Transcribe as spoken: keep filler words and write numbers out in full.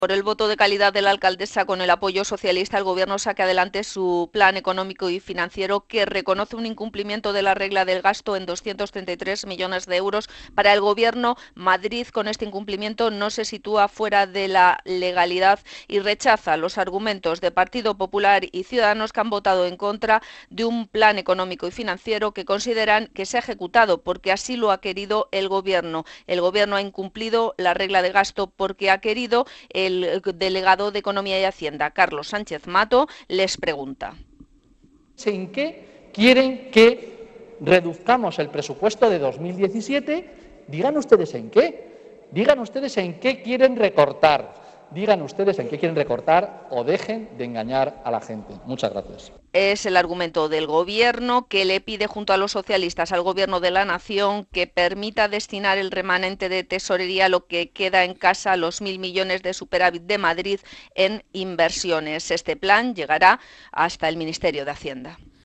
Por el voto de calidad de la alcaldesa con el apoyo socialista, el Gobierno saca adelante su plan económico y financiero que reconoce un incumplimiento de la regla del gasto en doscientos treinta y tres millones de euros. Para el Gobierno, Madrid con este incumplimiento no se sitúa fuera de la legalidad y rechaza los argumentos de Partido Popular y Ciudadanos que han votado en contra de un plan económico y financiero que consideran que se ha ejecutado porque así lo ha querido el Gobierno. El Gobierno ha incumplido la regla de gasto porque ha querido. El El delegado de Economía y Hacienda, Carlos Sánchez Mato, les pregunta. ¿En qué quieren que reduzcamos el presupuesto de dos mil diecisiete? Digan ustedes en qué. Digan ustedes en qué quieren recortar. Digan ustedes en qué quieren recortar o dejen de engañar a la gente. Muchas gracias. Es el argumento del Gobierno que le pide junto a los socialistas al Gobierno de la Nación que permita destinar el remanente de tesorería, lo que queda en casa, los mil millones de superávit de Madrid en inversiones. Este plan llegará hasta el Ministerio de Hacienda.